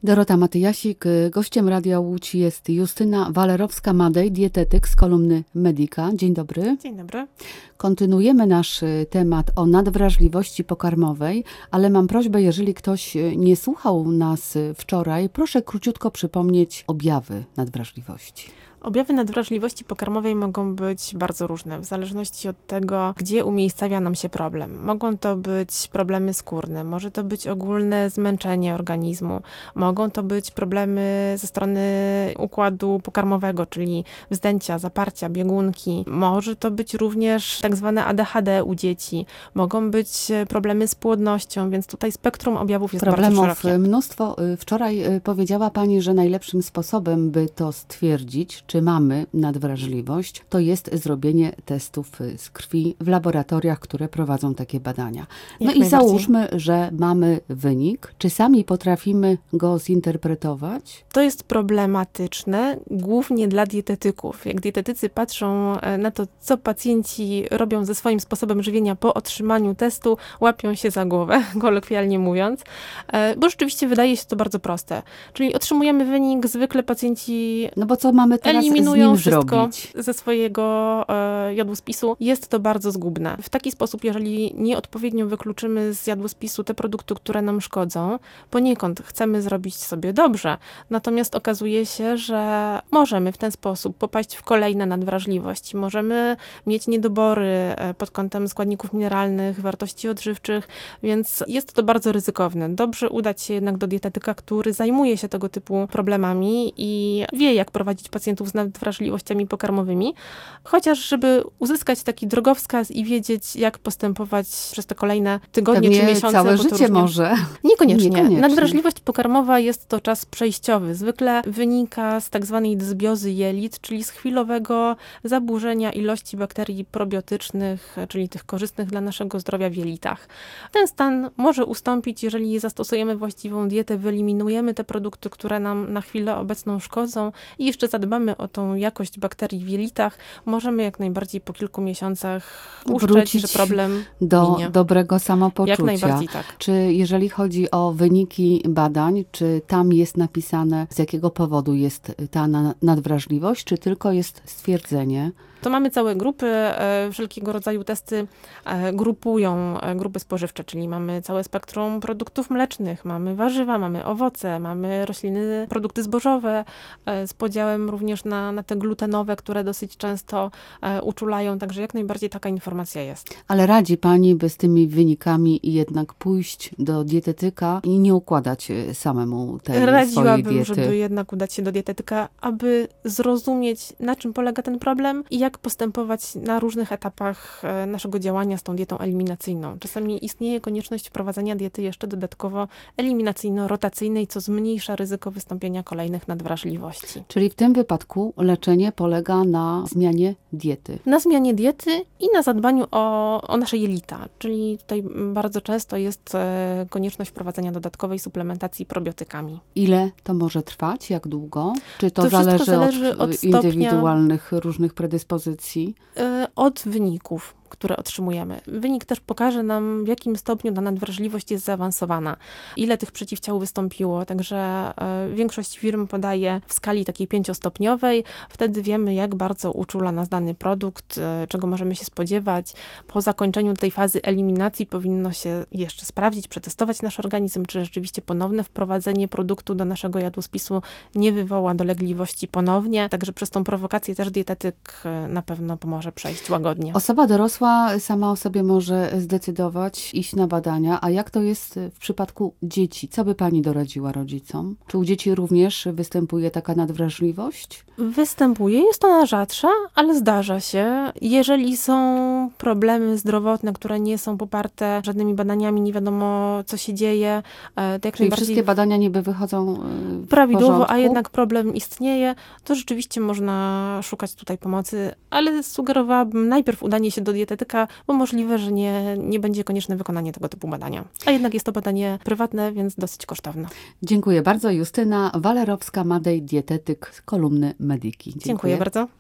Dorota Matyjasik, gościem Radia Łódź jest Justyna Walerowska-Madej, dietetyk z kolumny Medyka. Dzień dobry. Dzień dobry. Kontynuujemy nasz temat o nadwrażliwości pokarmowej, ale mam prośbę, jeżeli ktoś nie słuchał nas wczoraj, proszę króciutko przypomnieć objawy nadwrażliwości. Objawy nadwrażliwości pokarmowej mogą być bardzo różne, w zależności od tego, gdzie umiejscawia nam się problem. Mogą to być problemy skórne, może to być ogólne zmęczenie organizmu, mogą to być problemy ze strony układu pokarmowego, czyli wzdęcia, zaparcia, biegunki. Może to być również tak zwane ADHD u dzieci. Mogą być problemy z płodnością, więc tutaj spektrum objawów jest bardzo szerokie. Mnóstwo. Wczoraj powiedziała Pani, że najlepszym sposobem, by to stwierdzić, czy mamy nadwrażliwość, to jest zrobienie testów z krwi w laboratoriach, które prowadzą takie badania. No i załóżmy, że mamy wynik. Czy sami potrafimy go zinterpretować? To jest problematyczne, głównie dla dietetyków. Jak dietetycy patrzą na to, co pacjenci robią ze swoim sposobem żywienia po otrzymaniu testu, łapią się za głowę, kolokwialnie mówiąc, bo rzeczywiście wydaje się to bardzo proste. Czyli otrzymujemy wynik, zwykle pacjenci no bo co mamy teraz eliminują wszystko zrobić ze swojego jadłospisu. Jest to bardzo zgubne. W taki sposób, jeżeli nieodpowiednio wykluczymy z jadłospisu te produkty, które nam szkodzą, poniekąd chcemy zrobić sobie dobrze, natomiast okazuje się, że możemy w ten sposób popaść w kolejne nadwrażliwości. Możemy mieć niedobory pod kątem składników mineralnych, wartości odżywczych, więc jest to bardzo ryzykowne. Dobrze udać się jednak do dietetyka, który zajmuje się tego typu problemami i wie, jak prowadzić pacjentów z nadwrażliwościami pokarmowymi, chociaż żeby uzyskać taki drogowskaz i wiedzieć, jak postępować przez te kolejne tygodnie czy miesiące. Całe życie może. Niekoniecznie. Nadwrażliwość pokarmowa jest to czas przejściowy. Zwykle wynika z tak zwanej dysbiozy jelit, czyli z chwilowego zaburzenia ilości bakterii probiotycznych, czyli tych korzystnych dla naszego zdrowia w jelitach. Ten stan może ustąpić, jeżeli zastosujemy właściwą dietę, wyeliminujemy te produkty, które nam na chwilę obecną szkodzą i jeszcze zadbamy o tą jakość bakterii w jelitach, możemy jak najbardziej po kilku miesiącach uszczeć, że problem do minie. Dobrego samopoczucia. Jak najbardziej tak. Czy jeżeli chodzi o wyniki badań, czy tam jest napisane, z jakiego powodu jest ta nadwrażliwość, czy tylko jest stwierdzenie? To mamy całe grupy, wszelkiego rodzaju testy grupują grupy spożywcze, czyli mamy całe spektrum produktów mlecznych, mamy warzywa, mamy owoce, mamy rośliny, produkty zbożowe z podziałem również na te glutenowe, które dosyć często uczulają, także jak najbardziej taka informacja jest. Ale radzi Pani, by z tymi wynikami jednak pójść do dietetyka i nie układać samemu tej swojej diety? Radziłabym, żeby jednak udać się do dietetyka, aby zrozumieć, na czym polega ten problem i jak postępować na różnych etapach naszego działania z tą dietą eliminacyjną. Czasami istnieje konieczność wprowadzenia diety jeszcze dodatkowo eliminacyjno-rotacyjnej, co zmniejsza ryzyko wystąpienia kolejnych nadwrażliwości. Czyli w tym wypadku leczenie polega na zmianie diety. Na zmianie diety i na zadbaniu o nasze jelita. Czyli tutaj bardzo często jest konieczność wprowadzenia dodatkowej suplementacji probiotykami. Ile to może trwać? Jak długo? Czy to zależy od stopnia, indywidualnych różnych predyspozycji? Od wyników, które otrzymujemy. Wynik też pokaże nam, w jakim stopniu ta nadwrażliwość jest zaawansowana, ile tych przeciwciał wystąpiło, także większość firm podaje w skali takiej 5-stopniowej, wtedy wiemy, jak bardzo uczula nas dany produkt, czego możemy się spodziewać. Po zakończeniu tej fazy eliminacji powinno się jeszcze sprawdzić, przetestować nasz organizm, czy rzeczywiście ponowne wprowadzenie produktu do naszego jadłospisu nie wywoła dolegliwości ponownie, także przez tą prowokację też dietetyk na pewno pomoże przejść łagodnie. Osoba dorosła sama o sobie może zdecydować, iść na badania, a jak to jest w przypadku dzieci? Co by Pani doradziła rodzicom? Czy u dzieci również występuje taka nadwrażliwość? Występuje, jest ona rzadsza, ale zdarza się. Jeżeli są problemy zdrowotne, które nie są poparte żadnymi badaniami, nie wiadomo, co się dzieje, to jak Czyli wszystkie badania niby wychodzą prawidłowo, a jednak problem istnieje, to rzeczywiście można szukać tutaj pomocy, ale sugerowałabym najpierw udanie się do dietetyka, bo możliwe, że nie będzie konieczne wykonanie tego typu badania. A jednak jest to badanie prywatne, więc dosyć kosztowne. Dziękuję bardzo. Justyna Walerowska-Madej, dietetyk z kolumny Medyki. Dziękuję bardzo.